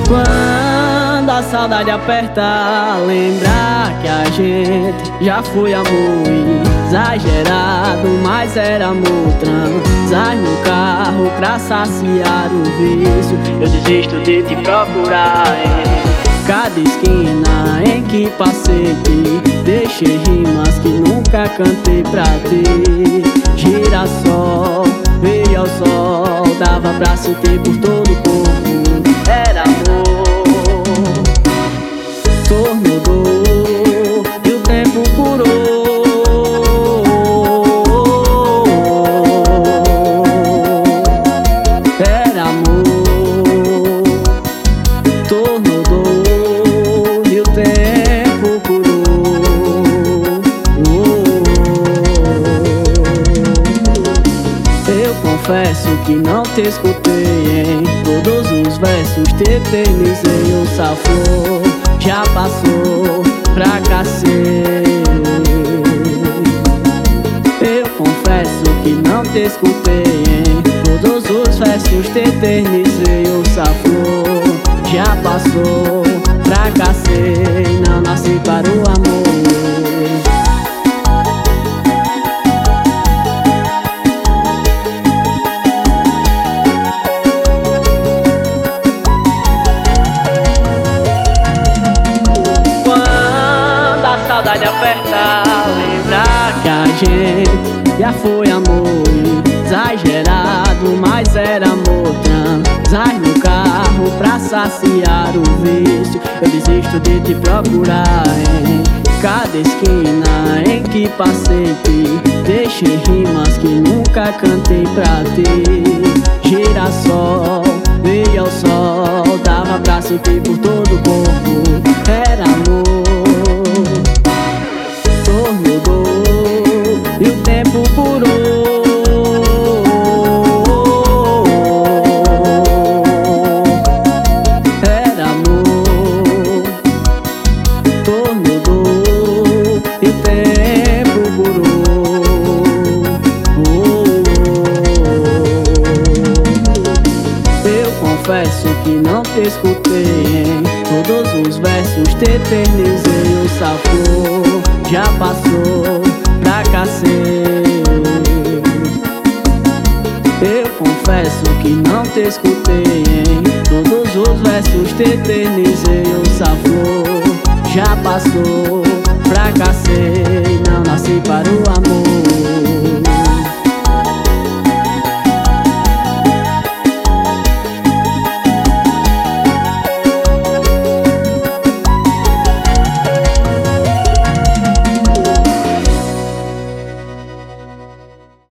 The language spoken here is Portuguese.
Quando a saudade aperta, lembrar que a gente já foi amor exagerado, mas era amor transar no carro pra saciar o vício. Eu desisto de te procurar em cada esquina em que passei, te deixei rimas que nunca cantei pra ti. Girassol, veio ao sol, dava pra sentir por todo o corpo, era amor. Tornou dor e o tempo curou. Era amor. Tornou dor e o tempo curou. Eu confesso que não te escutei em todos os versos, te eternizei um safou. Já passou, fracassei. Eu confesso que não te escutei em todos os versos, te eternizei um safou. Já passou, fracassei, não nasci para o amor. Saudade aperta, lembrar que a gente já foi amor exagerado, mas era amor transar no carro pra saciar o vício. Eu desisto de te procurar em cada esquina em que passei, te deixei rimas que nunca cantei pra ti. Girassol, veio ao sol, dava pra sentir por todo o corpo, era amor. Tornou dor e o tempo curou. Era amor. Tornou dor e o tempo curou. Eu confesso que não te escutei em todos os versos, te eternizei um safou. Já passou, fracassei. Eu confesso que não te escutei em todos os versos, te eternizei um safou. Já passou, fracassei, não nasci para o amor.